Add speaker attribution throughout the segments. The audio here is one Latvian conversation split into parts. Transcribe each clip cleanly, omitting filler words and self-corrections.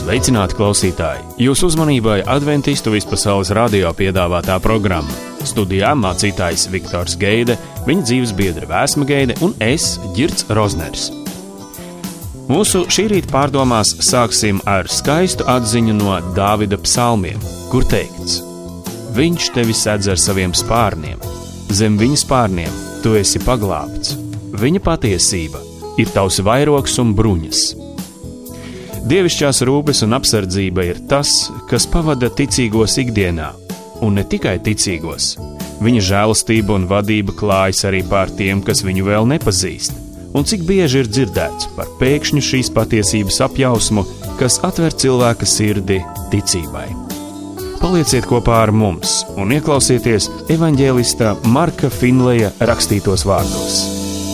Speaker 1: Sveicināti klausītāji! Jūsu uzmanībai Adventistu vispasaules radio piedāvātā programma. Studijā mācītājs Viktors Geide, viņa dzīves biedra Vēsma Geide un es, Ģirds Rozners. Mūsu šī rīta pārdomās sāksim ar skaistu atziņu no Dāvida psalmiem, kur teikts: Viņš tevi sedz ar saviem spārniem, zem viņa spārniem tu esi paglābts. Viņa patiesība ir tavs vairogs un bruņas. Dievišķās rūpes un apsardzība ir tas, kas pavada ticīgos ikdienā, un ne tikai ticīgos. Viņa žēlastība un vadība klājas arī pār tiem, kas viņu vēl nepazīst, un cik bieži ir dzirdēts par pēkšņu šīs patiesības apjausmu, kas atver cilvēka sirdi ticībai. Palieciet kopā ar mums un ieklausieties evaņģēlista Marka Finleja rakstītos vārdos.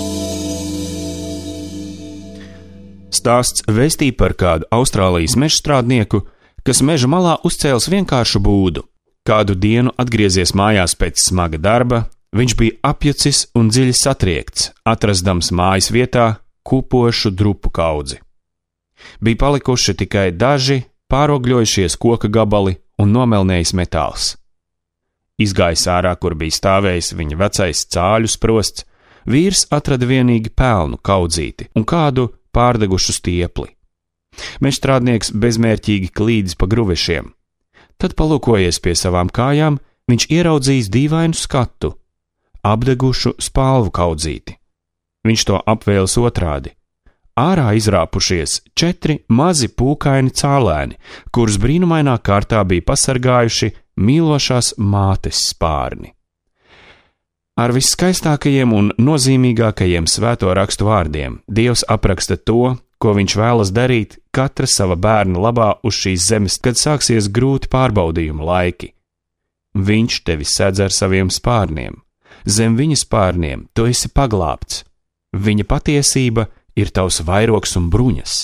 Speaker 1: Stāsts vēstī par kādu Austrālijas mežstrādnieku, kas meža malā uzcēlis vienkāršu būdu. Kādu dienu atgriezies mājās pēc smaga darba, viņš bija apjucis un dziļi satriekts, atrastams mājas vietā kupošu drupu kaudzi. Bija palikuši tikai daži pārogļojušies koka gabali un nomelnējis metāls. Izgājis ārā, kur bija stāvējis viņa vecais cāļu sprosts, vīrs atrada vienīgi pelnu kaudzīti un kādu pārdegušu stiepli. Mežstrādnieks bezmērķīgi klīdis pa gruvešiem. Tad, palūkojies pie savām kājām, viņš ieraudzījis dīvainu skatu – apdegušu spalvu kaudzīti. Viņš to apvēlis otrādi. Ārā izrāpušies 4 mazi pūkaini cālēni, kurus brīnumainā kārtā bija pasargājuši mīlošās mātes spārni. Ar visskaistākajiem un nozīmīgākajiem svēto rakstu vārdiem Dievs apraksta to, ko viņš vēlas darīt katra sava bērna labā uz šīs zemes, kad sāksies grūti pārbaudījuma laiki. Viņš tevi sedz ar saviem spārniem. Zem viņa spārniem tu esi paglābts. Viņa patiesība ir tavs vairogs un bruņas.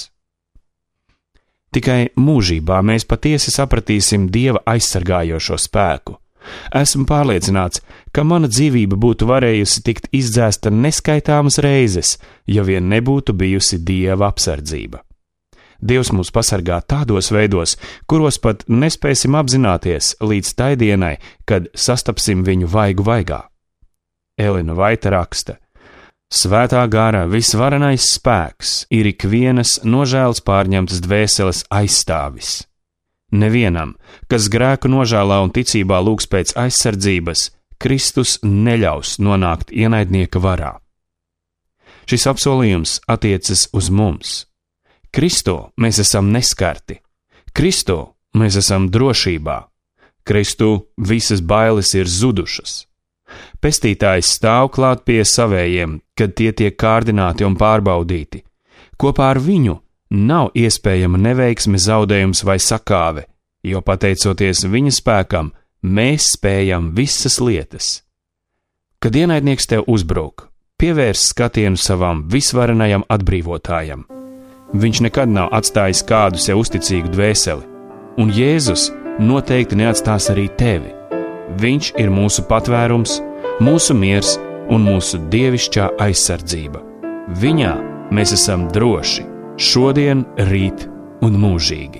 Speaker 1: Tikai mūžībā mēs patiesi sapratīsim Dieva aizsargājošo spēku. Esmu pārliecināts, ka mana dzīvība būtu varējusi tikt izdzēsta neskaitāmas reizes, ja vien nebūtu bijusi Dieva apsardzība. Dievs mūs pasargā tādos veidos, kuros pat nespēsim apzināties līdz tai dienai, kad sastapsim viņu vaigu vaigā. Elena Vaita raksta: Svētā gara visvarenais spēks ir ikvienas nožēlas pārņemtas dvēseles aizstāvis. Nevienam, kas grēku nožēlā un ticībā lūgs pēc aizsardzības, Kristus neļaus nonākt ienaidnieka varā. Šis apsolījums attiecas uz mums. Kristu mēs esam neskarti. Kristu mēs esam drošībā. Kristu visas bailes ir zudušas. Pestītājs stāv klāt pie savējiem, kad tie tiek kārdināti un pārbaudīti. Kopā ar viņu nav iespējama neveiksme, zaudējums vai sakāve, jo pateicoties viņa spēkam, mēs spējam visas lietas. Kad ienaidnieks tev uzbruk, pievērs skatienu savam visvarenajam atbrīvotājam. Viņš nekad nav atstājis kādu sev uzticīgu dvēseli, un Jēzus noteikti neatstās arī tevi. Viņš ir mūsu patvērums, mūsu miers un mūsu dievišķā aizsardzība. Viņā mēs esam droši. Šodien, rīt un mūžīgi.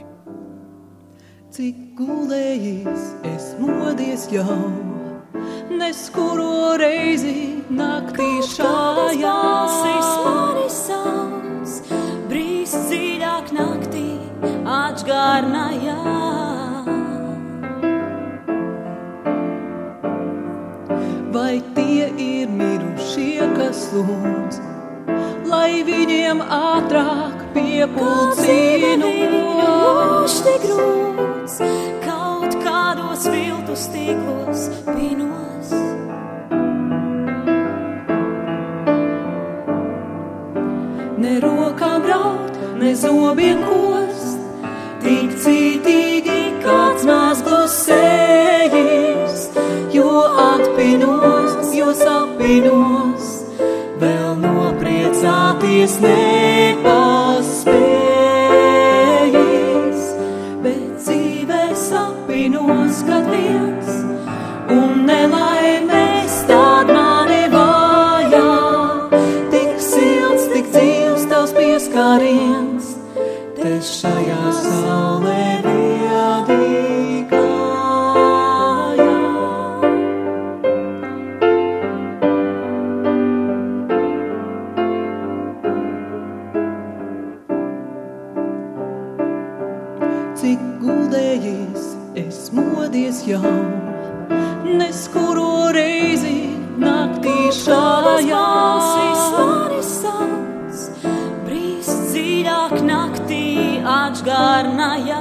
Speaker 2: Cik gulējis es modies jau, neskuro reizi naktī šājā.
Speaker 3: Mani sauc, brīz dziļāk naktī atžgārnājā.
Speaker 2: Vai tie ir mirušie, kas lūdz, lai viņiem ātrāk piepulcīnos?
Speaker 3: Tik grūts, kaut kādos viltus tīklos pinos.
Speaker 2: Ne rokām raut, ne zobiem kost, tik cītīgi kāds mazglus sējis, jo atpinos, jo sapinos, vēl nopriecāties nepaspējis, bet dzīvē sapinos, kad viens un nelaimēs tād mani vājā, tik silts, tik dzīvs tavs pieskāriens, te šajā saulē viedīgājā. Cik guldējies, es modies jau, neskuro reizi naktī šajā.
Speaker 3: Mani sauc, brīst dziļāk naktī atžgarnajā.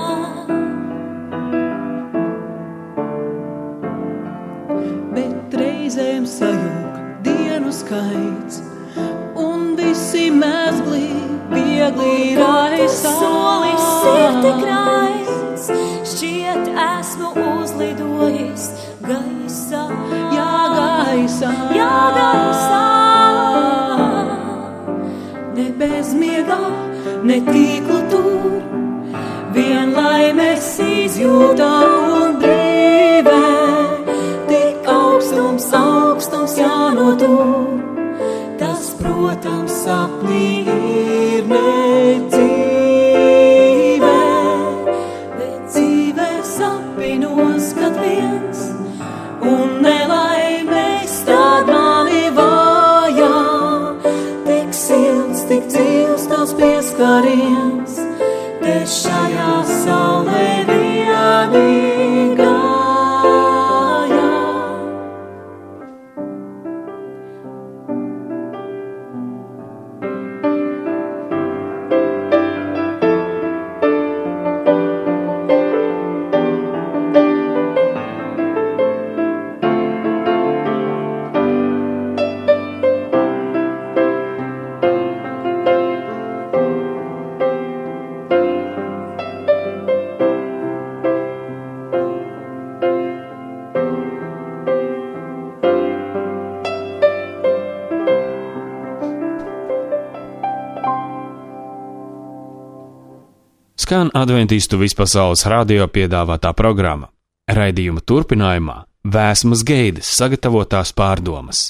Speaker 2: Bet reizēm sajūg dienu skaits, un visi mezgli viegli raisa.
Speaker 3: Solis ir tik raids, šķiet esmu uzlidojis gaisā.
Speaker 2: Jā, gaisā,
Speaker 3: Jā, gaisā.
Speaker 2: ne bezmiegā, ne tīklu tur, vien laimes izjūtā un brīvē, tik augstums jānotur, tas, protams, sapnī ir nedzīvē, bet dzīvē sapinos, kad viens un nelaimēs tād mani vājā, tik silts, tik dzīvs tavs pieskariens, te šajā saulē vienīgājā.
Speaker 1: Skan Adventistu vispasaules radio piedāvātā programma. Raidījuma turpinājumā Vēsmas Geides sagatavotās pārdomas.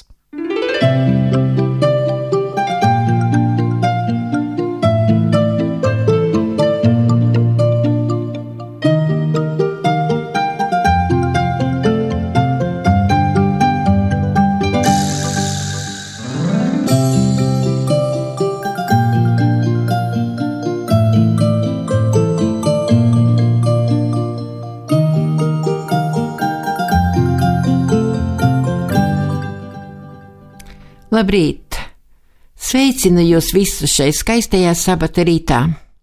Speaker 4: Labrīt! Sveicinu jūs visus šai skaistajā sabata rītā.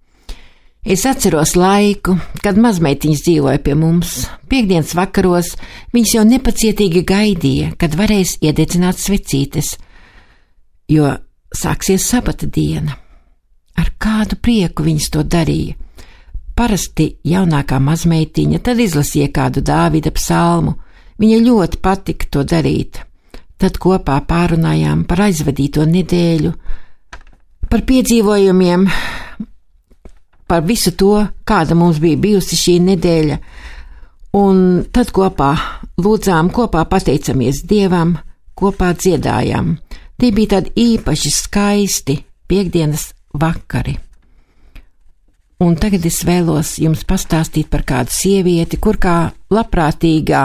Speaker 4: Es atceros laiku, kad mazmeitiņas dzīvoja pie mums. Piektdienas vakaros viņas jau nepacietīgi gaidīja, kad varēs iededzināt svecītes, jo sāksies sabata diena. Ar kādu prieku viņas to darīja. Parasti jaunākā mazmeitiņa tad izlasīja kādu Dāvida psalmu. Viņa ļoti patika to darīt. Tad kopā pārunājām par aizvadīto nedēļu, par piedzīvojumiem, par visu to, kāda mums bija bijusi šī nedēļa, un tad kopā lūdzām, kopā pateicamies Dievam, kopā dziedājām. Tie bija tādi īpaši skaisti piektdienas vakari. Un tagad es vēlos jums pastāstīt par kādu sievieti, kur kā labprātīgā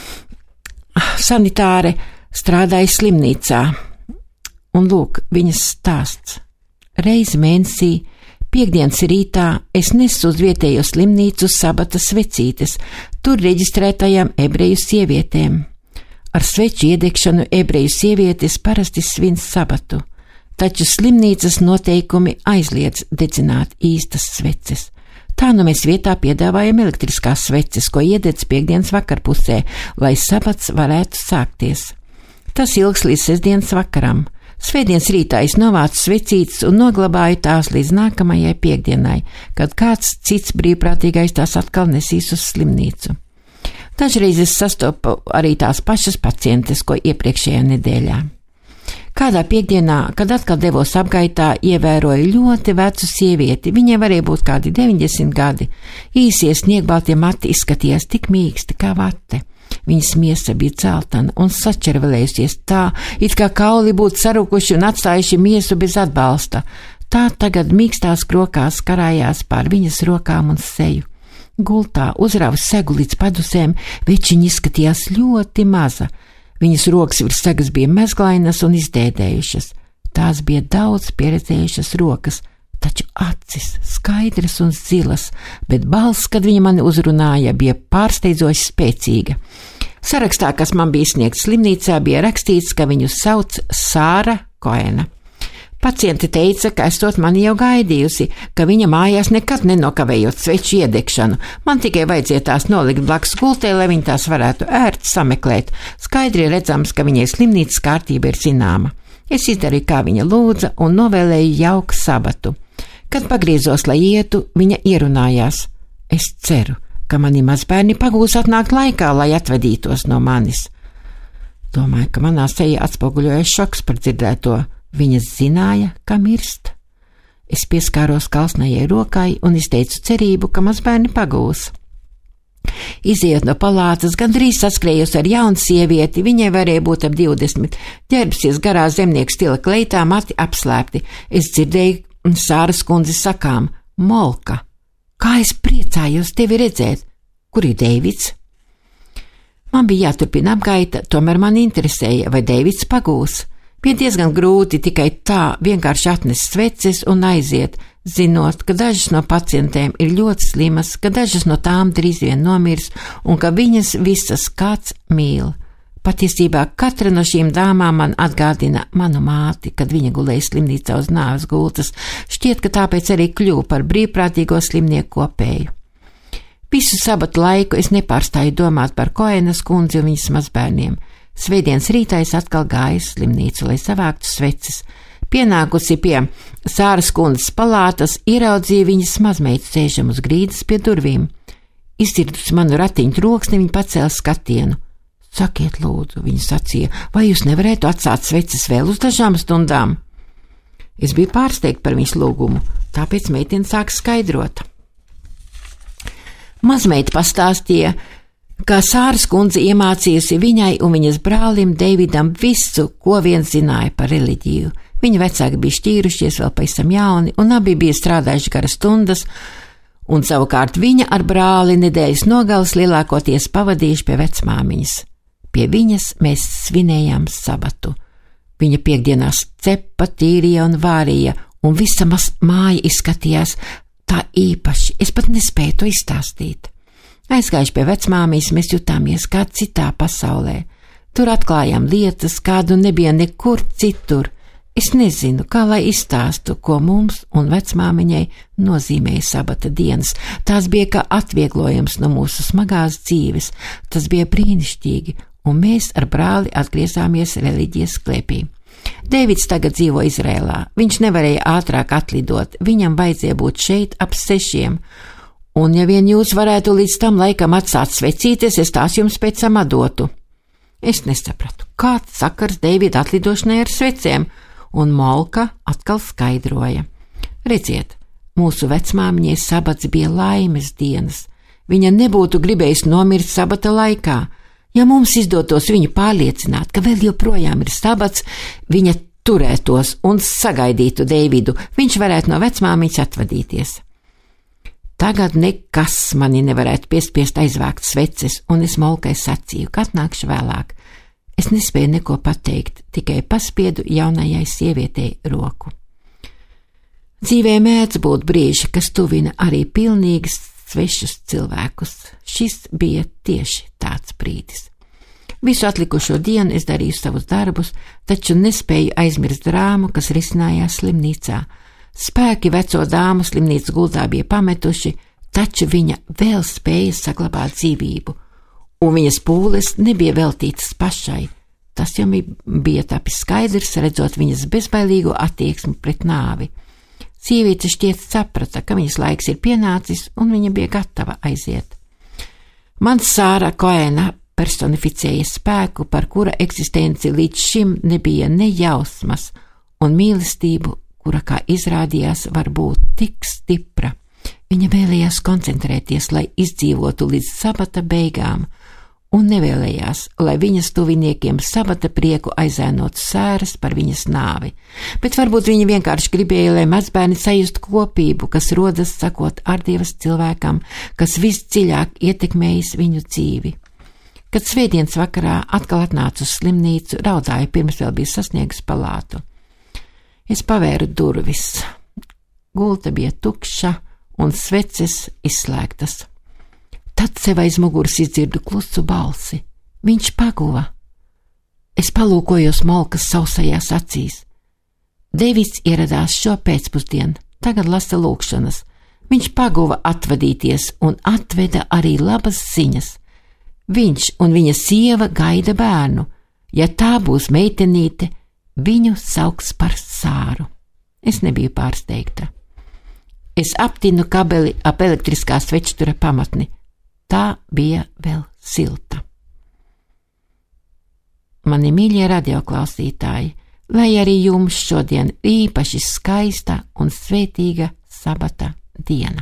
Speaker 4: sanitāre strādāja slimnīcā, un lūk, viņas stāsts. Reizi mēnesī, piektdienas rītā, es nesu uz vietējo slimnīcu sabata svecītes, tur reģistrētajām ebreju sievietēm. Ar sveču iedegšanu ebreju sievietes parasti svin sabatu, taču slimnīcas noteikumi aizliedz dedzināt īstas sveces. Tā nu mēs vietā piedāvājam elektriskās sveces, ko iededz piektdienas vakarpusē, lai sabats varētu sākties. Tas ilgs līdz sestdienas vakaram. Svētdienas rītā es novācu svecītes un noglabāju tās līdz nākamajai piektdienai, kad kāds cits brīvprātīgais tās atkal nesīs uz slimnīcu. Dažreiz es sastopu arī tās pašas pacientes, ko iepriekšējā nedēļā. Kādā piektdienā, kad atkal devos apgaitā, ievēroju ļoti vecu sievieti, viņai varēja būt kādi 90 gadi. Īsie sniegbaltie mati izskatījās tik mīksti kā vate. Viņas miesa bija dzeltena un sačervelējusies tā, it kā kauli būtu sarukuši un atstājuši miesu bez atbalsta. Tā tagad mīkstās krokās karājās pār viņas rokām un seju. Gultā uzrāva segu līdz padusēm, večiņa izskatījās ļoti maza. Viņas rokas virs segas bija mezglainas un izdēdējušas. Tās bija daudz pieredzējušas rokas, taču acis skaidras un zilas, bet balss, kad viņa mani uzrunāja, bija pārsteidzoši spēcīga. Sarakstā, kas man bija sniegts slimnīcā, bija rakstīts, ka viņu sauc Sāra Koena. Pacienti teica, ka esot mani jau gaidījusi, ka viņa mājās nekad nenokavējot sveču iedegšanu. Man tikai vajadzēja tās nolikt blakus gultē, lai viņa tās varētu ērti sameklēt. Skaidri redzams, ka viņai slimnīcas kārtība ir zināma. Es izdarīju, kā viņa lūdza, un novēlēju jauku sabatu. Kad pagriezos, lai ietu, viņa ierunājās. Es ceru, ka mani mazbērni pagūs atnākt laikā, lai atvedītos no manis. Domāju, ka manā sejā atspoguļojas šoks par dzirdēto. Viņa zināja, ka mirst. Es pieskāros kalsnajai rokai un izteicu cerību, ka mazbērni pagūs. Izejot no palātas, gandrīz saskrējos ar jaunu sievieti, viņai varēja būt ap 20, ģērbsies garā zemnieku stila kleitā, mati apslēpti. Es dzirdēju Sāras kundzi sakām: Molka, kā es priecājos tevi redzēt! Kur ir Deivids? Man bija jāturpina apgaita, tomēr man interesēja, vai Deivids pagūs. Bija diezgan grūti tikai tā vienkārši atnest sveces un aiziet, zinot, ka dažas no pacientēm ir ļoti slimas, ka dažas no tām drīz vien nomirs un ka viņas visas kāds mīl. Patiesībā katra no šīm dāmām man atgādina manu māti, kad viņa gulēja slimnīcā uz nāves gultas. Šķiet, ka tāpēc arī kļuvu par brīvprātīgo slimnieku kopēju. Visu sabatu laiku es nepārstāju domāt par Koenas kundzi un viņas mazbērniem. Svētdienas rītā es atkal gāju uz slimnīcu, lai savāktu sveces. Pienākusi pie Sāras kundzes palātas, ieraudzīju viņas mazmeitu sēžam uz grīdas pie durvīm. Izdzirdusi manu ratiņu troksni, viņa pacēla skatienu. Sakiet, lūdzu, viņa sacīja, vai jūs nevarētu atstāt sveces vēl uz dažām stundām? Es biju pārsteigta par viņas lūgumu, tāpēc meitene sāka skaidrot. Mazmeita pastāstīja, kā Sāras kundze iemācījusi viņai un viņas brālim Deividam visu, ko vien zināja par reliģiju. Viņa vecāki bija šķīrušies vēl pavisam jauni, un abi bija strādājuši garas stundas, un savukārt viņa ar brāli nedēļas nogalas lielākoties pavadījuši pie vecmāmiņas. Pie viņas mēs svinējām sabatu. Viņa piekdienās cepa, tīrīja un vārīja, un visa māja izskatījās tā īpaši, es pat nespēju to izstāstīt. Aizgājuši pie vecmāmijas, mēs jutāmies kā citā pasaulē. Tur atklājām lietas, kādu nebija nekur citur. Es nezinu, kā lai izstāstu, ko mums un vecmāmiņai nozīmēja sabata dienas. Tās bija kā atvieglojums no mūsu smagās dzīves. Tas bija brīnišķīgi, un mēs ar brāli atgriezāmies reliģijas klēpī. Deivids tagad dzīvo Izrēlā. Viņš nevarēja ātrāk atlidot, viņam vajadzēja būt šeit ap 6. Un ja vien jūs varētu līdz tam laikam atstāt svecītes, es tās jums pēc tam atdotu. Es nesapratu, kāds sakars Deivida atlidošanai ar svecēm, un Molka atkal skaidroja. Redziet, mūsu vecmāmiņai sabats bija laimes dienas. Viņa nebūtu gribējusi nomirt sabata laikā. Ja mums izdotos viņu pārliecināt, ka vēl joprojām ir sabats, viņa turētos un sagaidītu Deividu, viņš varētu no vecmāmiņas atvadīties. Tagad nekas mani nevarētu piespiest aizvākt sveces, un es Molkai sacīju, ka atnākšu vēlāk. Es nespēju neko pateikt, tikai paspiedu jaunajai sievietei roku. Dzīvē mēdz būt brīži, kas tuvina arī pilnīgi svešus cilvēkus. Šis bija tieši tāds brīdis. Visu atlikušo dienu es darīju savus darbus, taču nespēju aizmirst drāmu, kas risinājās slimnīcā. Spēki veco dāmu slimnīcas gultā bija pametuši, taču viņa vēl spēja saglabāt dzīvību, un viņas pūles nebija veltītas pašai. Tas jau bija tapis skaidrs, redzot viņas bezbailīgo attieksmi pret nāvi. Sieviete šķiet saprata, ka viņas laiks ir pienācis, un viņa bija gatava aiziet. Man Sāra Koena personificēja spēku, par kura eksistenci līdz šim nebija ne jausmas, un mīlestību, kura, kā izrādījās, var būt tik stipra. Viņa vēlējās koncentrēties, lai izdzīvotu līdz sabata beigām, un nevēlējās, lai viņas tuviniekiem sabata prieku aizēnotu sēras par viņas nāvi, bet varbūt viņa vienkārši gribēja, lai mazbērni sajustu kopību, kas rodas sakot ārdievas cilvēkam, kas visdziļāk ietekmējis viņu dzīvi. Kad svētdienas vakarā atkal atnācu uz slimnīcu, raudāju pirms vēl bija sasniegusi palātu. Es pavēru durvis. Gulta bija tukša un sveces izslēgtas. Tad sev aiz muguras izdzirdu klusu balsi. Viņš paguva. Es palūkojos Molkas sausajās acīs. Deivids ieradās šo pēcpusdienu, tagad lasa lūkšanas. Viņš paguva atvadīties un atveda arī labas ziņas. Viņš un viņa sieva gaida bērnu. Ja tā būs meitenīte, viņu sauks par Sāru. Es nebiju pārsteigta. Es aptinu kabeli ap elektriskā svečtura pamatni. Tā bija vēl silta. Mani mīļie radioklausītāji, lai arī jums šodien īpaši skaista un svētīga sabata diena.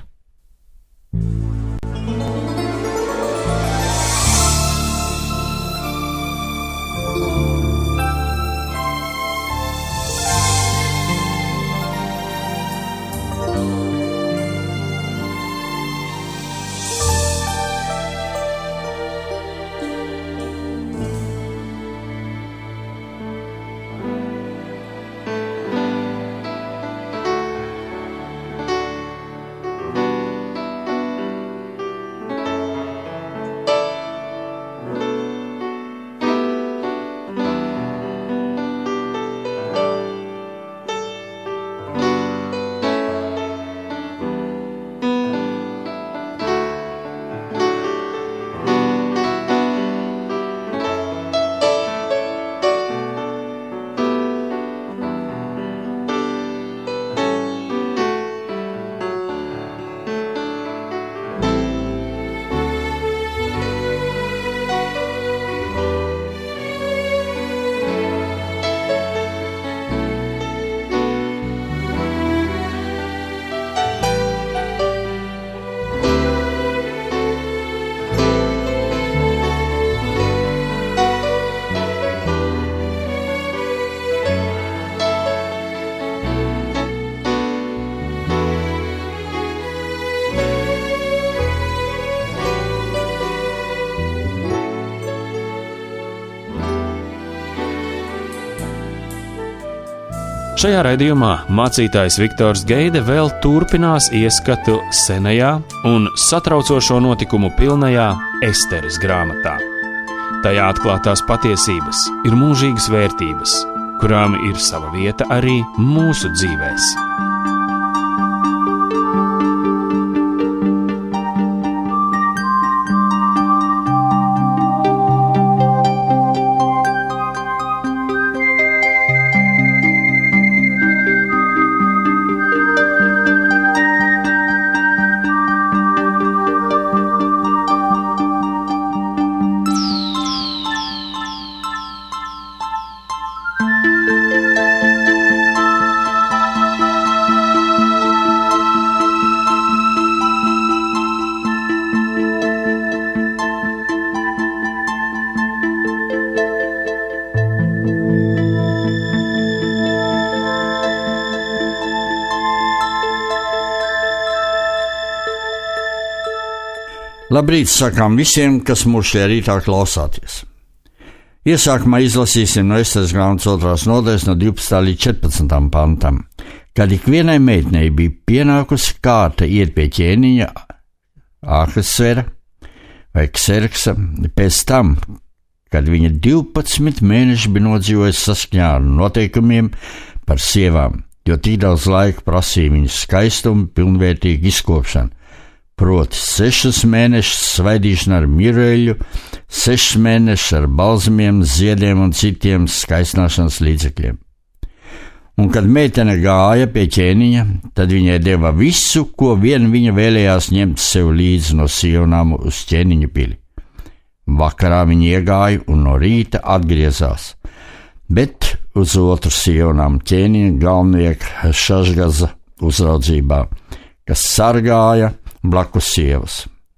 Speaker 1: Šajā raidījumā mācītājs Viktors Geide vēl turpinās ieskatu senajā un satraucošo notikumu pilnajā Esteres grāmatā. Tajā atklātās patiesības ir mūžīgas vērtības, kurām ir sava vieta arī mūsu dzīvēs.
Speaker 5: Labrīt, sakām visiem, kas mūs šajā rītā klausāties. Iesākumā izlasīsim no Esteres grāmatas 2. nodaļas no 12. līdz 14. pantam, kad ikvienai meitnei bija pienākusi kārta iet pie ķēniņa Ahasvera vai Kserksa pēc tam, kad viņa 12 mēneši bija nodzīvojusi saskaņā ar noteikumiem par sievām, jo tik daudz laika prasīja viņas skaistumu pilnvērtīgu izkopšanu. Proti 6 mēnešus svaidīšana ar mireļu, 6 mēnešus ar balzmiem, ziediem un citiem skaistināšanas līdzekļiem. Un kad meitene gāja pie ķēniņa, tad viņai deva visu, ko vien viņa vēlējās ņemt sev līdzi no Sionām uz ķēniņa pili. Vakarā viņa iegāja un no rīta atgriezās, bet uz otru Sionām ķēniņa galvenieka Šašgaza uzraudzībā, kas sargāja blakus sievas.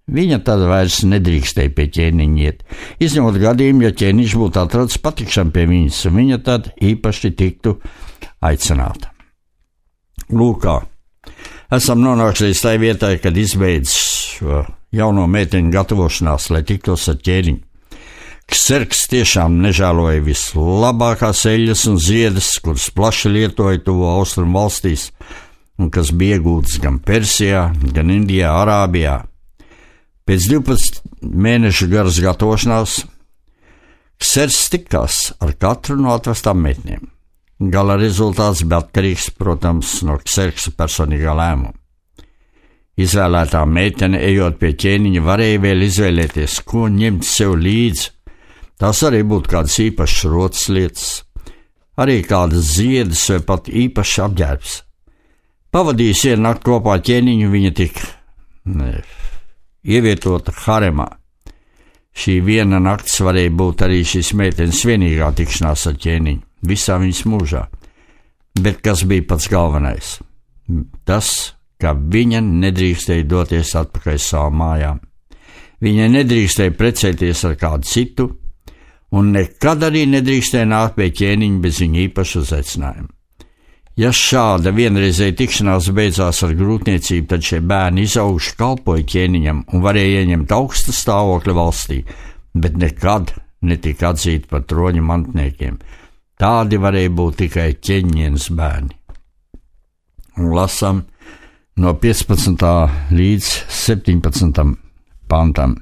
Speaker 5: Viņa tad vairs nedrīkstēja pie ķēniņa iet, izņemot gadījumu, ja ķēniņš būtu atradis patikšanu pie viņas, un viņa tad īpaši tiktu aicināta. Lūkā, esam nonākuši līdz tai vietai, kad izbeidz jauno meiteņu gatavošanās, lai tiktos ar ķēniņu. Kserks tiešām nežēloja vislabākās eļļas un ziedas, kuras plaši lietoja tuvo austrumu valstīs, un kas bija iegūtas gan Persijā, gan Indijā, Arābijā. Pēc 12 mēnešu garas gatavošanās Kserks tikās ar katru no atvestām meitnēm. Gala rezultāts bija atkarīgs, protams, no Kserksa personīgā lēmuma. Izvēlētā meitene, ejot pie ķēniņa, varēja vēl izvēlēties, ko ņemt sev līdzi. Tās arī būtu kādas īpašas rotas lietas, arī kādas ziedas vai pat īpašs apģērbs. Pavadījis vienu nakti kopā ar ķēniņu, viņa tika ievietota haremā. Šī viena nakts varēja būt arī šīs meitenes vienīgā tikšanās ar ķēniņu visā viņas mūžā. Bet kas bija pats galvenais? Tas, ka viņa nedrīkstēja doties atpakaļ savām mājām. Viņa nedrīkstēja precēties ar kādu citu, un nekad arī nedrīkstēja nākt pie ķēniņa bez viņa īpaša uzaicinājuma. Ja šāda vienreizēja tikšanās beidzās ar grūtniecību, tad šie bērni izauguši kalpoja ķēniņam un varēja ieņemt augstu stāvokli valstī, bet nekad netika atzīti par troņa mantniekiem. Tādi varēja būt tikai ķēniņas bērni. Un lasām no 15. līdz 17. pantam.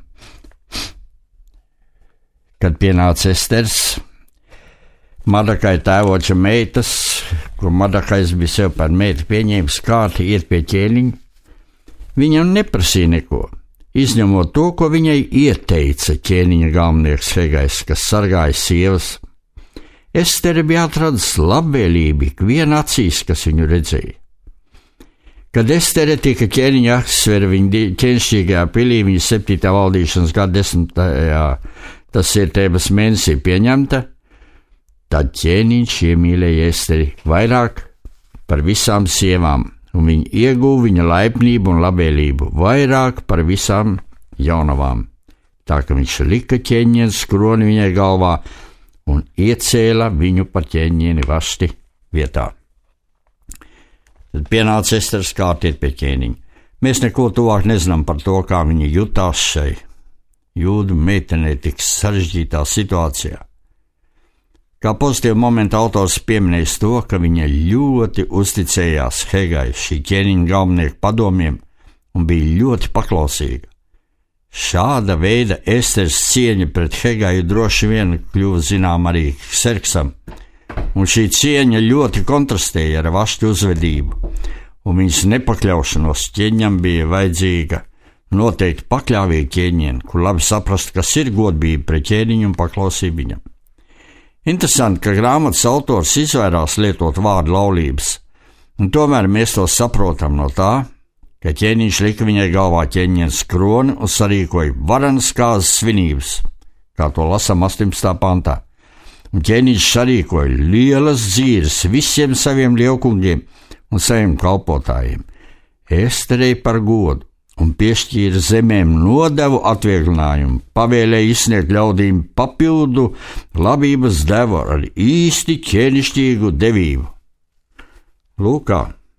Speaker 5: Kad pienāca Esters, Mardakai tēvoča meitas, ko Mardakais bija sev par meitu pieņēmis kārti iet pie ķēniņa, viņam neprasīja neko, izņemot to, ko viņai ieteica ķēniņa galvenieks Hegais, kas sargāja sievas. Estere bija atradis labvēlību ikviena acīs, kas viņu redzēja. Kad Estere tika ķēniņa aksvera viņa ķēnišķīgajā pilī, viņa 7. valdīšanas gada 10. Tas ir Tēbas mēnesī pieņemta, tad ķēniņš iemīlēja Esteri vairāk par visām sievām, un viņa ieguva viņa laipnību un labvēlību vairāk par visām jaunavām. Tā ka viņš lika ķēniņas kroni viņai galvā un iecēla viņu par ķēniņieni Vašti vietā. Tad pienāca Esteres kārtiet pie ķēniņa. Mēs neko tuvāk nezinām par to, kā viņa jutās šai jūdu meitenei tik sarežģītā situācijā. Kā pozitīvu momentu autors pieminējis to, ka viņa ļoti uzticējās Hegai, šī ķēniņa galvenieku padomiem, un bija ļoti paklausīga. Šāda veida Esteres cieņa pret Hegaju droši vien kļuva zinām arī Kserksam, un šī cieņa ļoti kontrastēja ar Vašti uzvedību, un viņas nepakļaušanos ķēniņam bija vajadzīga noteikti pakļāvīga ķēniņa, kur labi saprast, kas ir godbība pret ķēniņu un paklausība viņam. Interesanti, ka grāmatas autors izvairās lietot vārdu laulības, un tomēr mēs to saprotam no tā, ka ķēniņš lika viņai galvā ķēniņas kroni un sarīkoja varenas kāzas svinības, kā to lasām 18. pantā. Un ķēniņš sarīkoja lielas dzīves visiem saviem lielkungiem un saviem kalpotājiem. Esterei par godu un piešķīra zemēm nodevu atvieglinājumu, pavēlēja izsniegt ļaudīm papildu labības devu ar īsti ķēnišķīgu devību. Lūkā,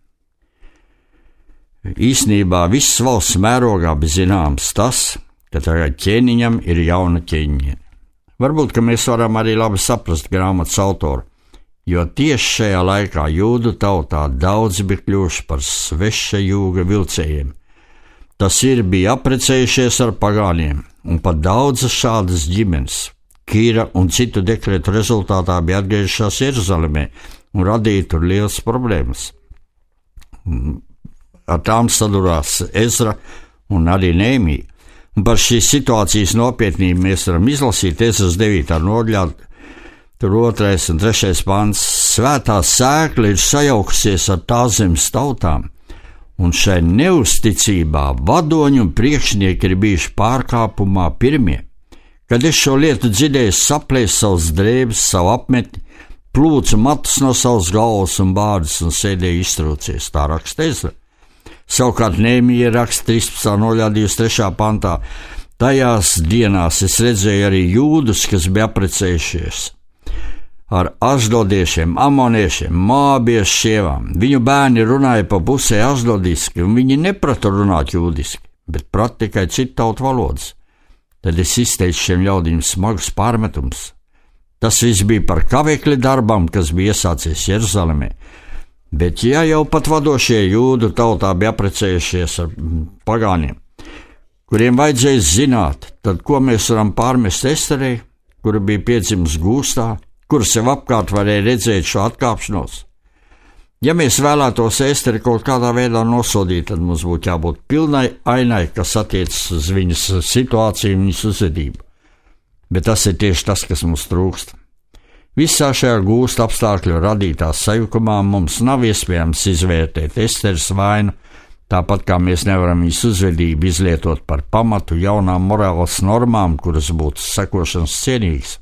Speaker 5: īsnībā viss valsts mērogā bija zināms tas, ka tagad ķēniņam ir jauna ķēniņa. Varbūt, ka mēs varam arī labi saprast grāmatas autoru, jo tieši šajā laikā jūdu tautā daudz bija kļuvuši par sveša jūga vilcējiem. Tas ir, bija apprecējušies ar pagāniem, un pat daudzas šādas ģimenes, Kīra un citu dekretu rezultātā bija atgriežušās Jeruzalemē un radīja tur lielas problēmas. Ar tām sadurās Ezra un arī Nehemija. Un par šīs situācijas nopietnību mēs varam izlasīt Ezras 9. nodaļā, tur 2. un 3. pants. Svētā sēkla ir sajaukusies ar tās zemes tautām, un šai neusticībā vadoņi un priekšnieki ir bijuši pārkāpumā pirmie. Kad es šo lietu dzirdēju, saplēsu savus drēbes, savu apmetni, plūcu matus no savas galvas un bādas un sēdēju iztrūcies, tā raksta Ezra. Savukārt Nehemija raksta 13. nodaļā 23. pantā. Tajās dienās es redzēju arī jūdus, kas bija apprecējušies ar aždodiešiem, amoniešiem, moabiešu sievām. Viņu bērni runāja pa pusē aždodiski, un viņi neprata runāt jūdiski, bet prata tikai citu tautu valodas. Tad es izteicu šiem ļaudīm smagus pārmetums. Tas viss bija par kavekļa darbam, kas bija iesācies Jeruzalemē. Bet ja jau pat vadošie jūdu tautā bija apprecējušies ar pagāniem, kuriem vajadzēja zināt, tad ko mēs varam pārmest Esterei, kura bija piedzimusi gūstā, kura sev apkārt varēja redzēt šo atkāpšanos. Ja mēs vēlētos Esteri kaut kādā veidā nosodīt, tad mums būtu jābūt pilnai ainai, kas attiecas uz viņas situāciju un viņas uzvedību. Bet tas ir tieši tas, kas mums trūkst. Visā šajā gūsta apstākļu radītā sajukumā mums nav iespējams izvērtēt Esteres vainu, tāpat kā mēs nevaram viņas uzvedību izlietot par pamatu jaunām morāles normām, kuras būtu sekošanas cienīgas.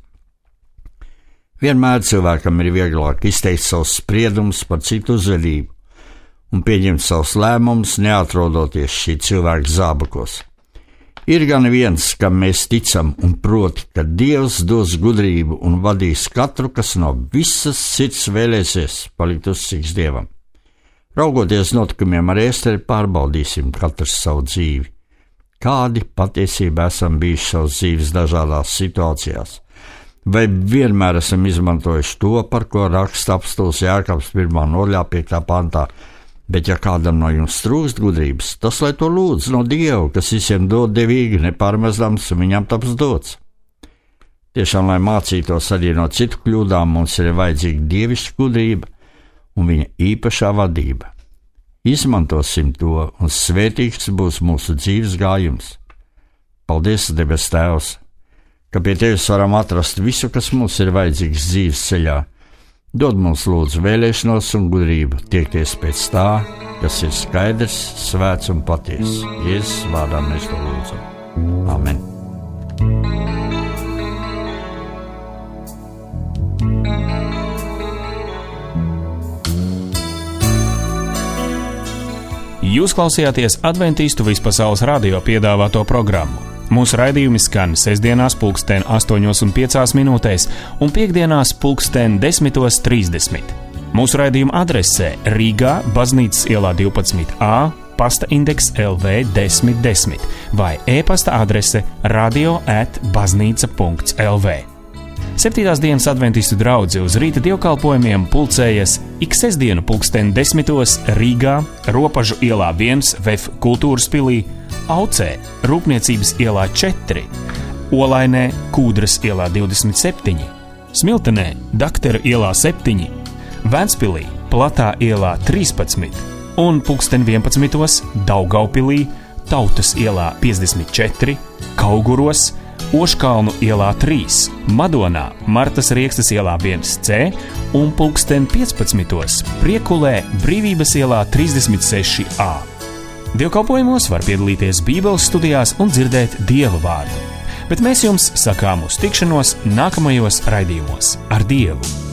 Speaker 5: Vienmēr cilvēkam ir vieglāk izteikt savus spriedumus par citu uzvedību un pieņemt savus lēmumus, neatrodoties šī cilvēka zābakos. Ir gan viens, kam mēs ticam, un proti, ka Dievs dos gudrību un vadīs katru, kas no visas sirds vēlēsies palikt uzticīgs Dievam. Raugoties notikumiem ar Esteri, pārbaudīsim katrs savu dzīvi. Kādi patiesībā esam bijuši savas dzīves dažādās situācijās? Vai vienmēr esam izmantojuši to, par ko raksta apstults Jākabs 1. nodaļā 5. pantā, bet ja kādam no jums trūkst gudrības, tas lai to lūdz no Dieva, kas visiem dod devīgi, nepārmestams, un viņam taps dots. Tiešām, lai mācītos arī no citu kļūdām, mums ir vajadzīga dievišķa gudrība un viņa īpašā vadība. Izmantosim to, un svētīgs būs mūsu dzīves gājums. Paldies, debes Tēvs, ka pie Tevis varam atrast visu, kas mums ir vajadzīgs dzīves ceļā. Dod mums lūdzu vēlēšanos un gudrību tiekties pēc tā, kas ir skaidrs, svēts un patiess. Jēzus vārdā mēs to lūdzam. Amen.
Speaker 1: Jūs klausījāties Adventistu vispasaules radio piedāvāto programmu. Mūsu raidījumi skan sestdienās 8:05 un piektdienās 10:30. Mūsu raidījuma adresē Rīgā, Baznīcas ielā 12A, pasta indeks LV 1010 vai e-pasta adrese radio@baznīca.lv. 7. dienas adventistu draudze uz rīta dievkalpojumiem pulcējas ik sestdienu 10:10 Rīgā, Ropažu ielā 1 VF kultūras pilī, Aucē, Rūpniecības ielā 4, Olainē, Kūdras ielā 27, Smiltenē, Dakteru ielā 7, Ventspilī, Platā ielā 13 un 11:00 Daugaupilī, Tautas ielā 54, Kauguros, Oškalnu ielā 3, Madonā, Martas Riekstas ielā 1C un 15:00 Priekulē, Brīvības ielā 36A. Dievkalpojumos var piedalīties Bībeles studijās un dzirdēt Dieva vārdu. Bet mēs jums sakām uz tikšanos nākamajos raidījumos ar Dievu.